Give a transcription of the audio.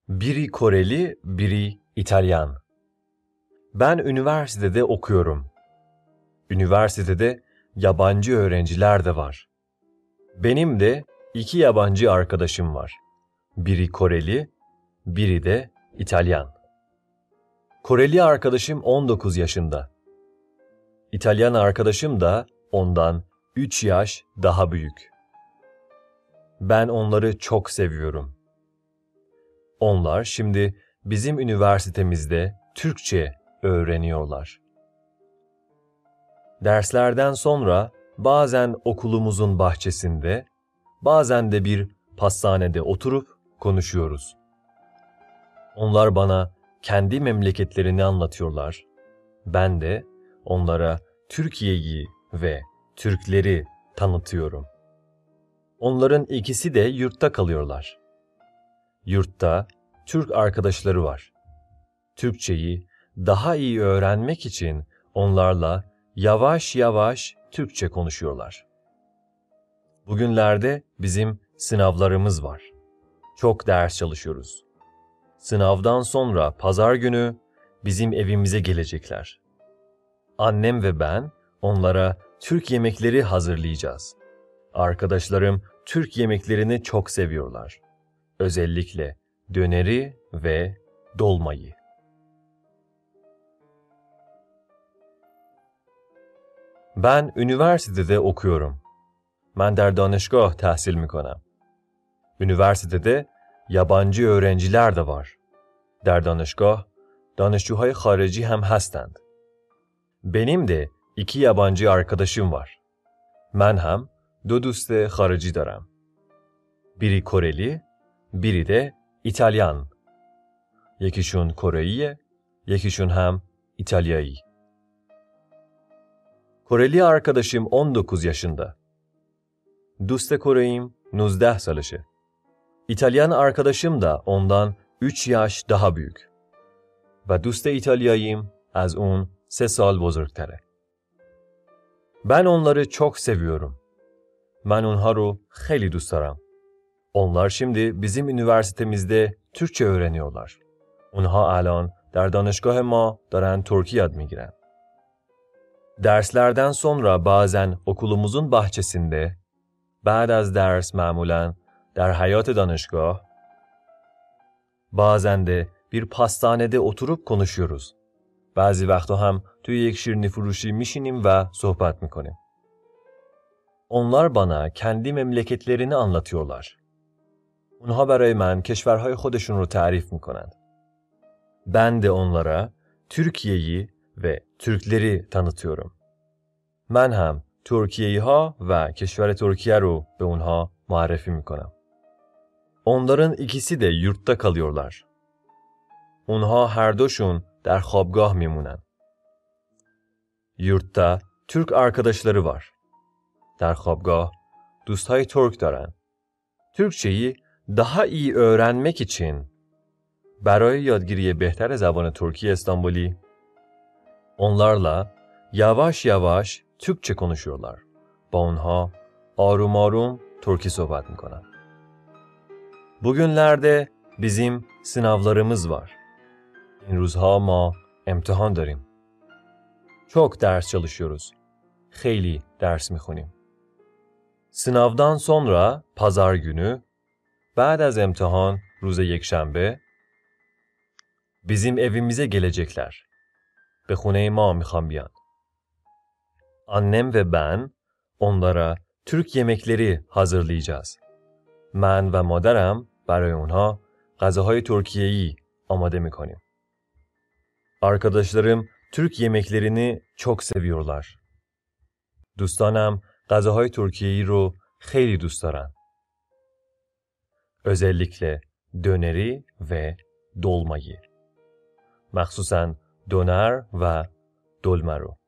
Biri Koreli, biri İtalyan. Ben üniversitede okuyorum. Üniversitede yabancı öğrenciler de var. Benim de 2 yabancı arkadaşım var. Biri Koreli, biri de İtalyan. Koreli arkadaşım 19 yaşında. İtalyan arkadaşım da ondan 3 yaş daha büyük. Ben onları çok seviyorum. Onlar şimdi bizim üniversitemizde Türkçe öğreniyorlar. Derslerden sonra bazen okulumuzun bahçesinde, bazen de bir pastanede oturup konuşuyoruz. Onlar bana kendi memleketlerini anlatıyorlar. Ben de onlara Türkiye'yi ve Türkleri tanıtıyorum. Onların ikisi de yurtta kalıyorlar. Yurtta Türk arkadaşları var. Türkçeyi daha iyi öğrenmek için onlarla yavaş yavaş Türkçe konuşuyorlar. Bugünlerde bizim sınavlarımız var. Çok ders çalışıyoruz. Sınavdan sonra pazar günü bizim evimize gelecekler. Annem ve ben onlara Türk yemekleri hazırlayacağız. Arkadaşlarım Türk yemeklerini çok seviyorlar. Özellikle döneri ve dolmayı. Ben üniversitede okuyorum. من در دانشگاه تحصیل میکنم. üniversitede yabancı öğrenciler de var. در دانشگاه دانشجوهای خارجی هم هستند. Benim de 2 yabancı arkadaşım var. من هم 2 دوست خارجی دارم. Biri Koreli, biri de İtalyan. یکیشون کره‌ایه، یکیشون هم ایتالیایی. Koreli arkadaşım 19 yaşında. دوست کره‌ایم 19 سالشه. İtalyan arkadaşım da ondan 3 yaş daha büyük. و دوست ایتالیاییم از اون 3 سال بزرگتره. Ben onları çok seviyorum. من اونها رو خیلی دوست دارم. Onlar şimdi bizim üniversitemizde Türkçe öğreniyorlar. اونها الان در دانشگاه ما دارن ترکی یاد میگیرن. Derslerden sonra bazen okulumuzun bahçesinde, بعد از درس معمولاً در حیاط دانشگاه, bazen de bir pastanede oturup konuşuyoruz. بعضی وقتا هم توی یک شیرینی فروشی میشینیم و صحبت میکنیم. Onlar bana kendi memleketlerini anlatıyorlar. اونها برای من کشورهای خودشون رو تعریف میکنند. Ben de onlara Türkiye'yi ve Türkleri tanıtıyorum. من هم ترکیه‌ای ها و کشور ترکیه رو به اونها معرفی میکنم. Onların ikisi de yurtta kalıyorlar. اونها هر دوشون در خوابگاه میمونن. Yurtta Türk arkadaşları var. در خوابگاه دوستای ترک دارن. Türkçeyi daha iyi öğrenmek için برای یادگیری بهتر زبان ترکی استانبولی onlarla yavaş yavaş Türkçe konuşuyorlar. با اونها آروم آروم ترکی صحبت میکنن. Bugünlerde bizim sınavlarımız var. این روزها ما امتحان داریم. Çok ders çalışıyoruz. خیلی درس میخونیم. Sınavdan sonra pazar günü, بعد از امتحان روز یکشنبه bizim evimize gelecekler. به خونه ما میخوان بیان. Annem ve ben onlara Türk yemekleri hazırlayacağız. من و مادرم برای اونها غذاهای ترکیه‌ای آماده میکنیم. Arkadaşlarım Türk yemeklerini çok seviyorlar. دوستانم غذاهای ترکیه‌ای رو خیلی دوست دارن. Özellikle döneri ve dolmayı. مخصوصاً دونر و دلمه رو.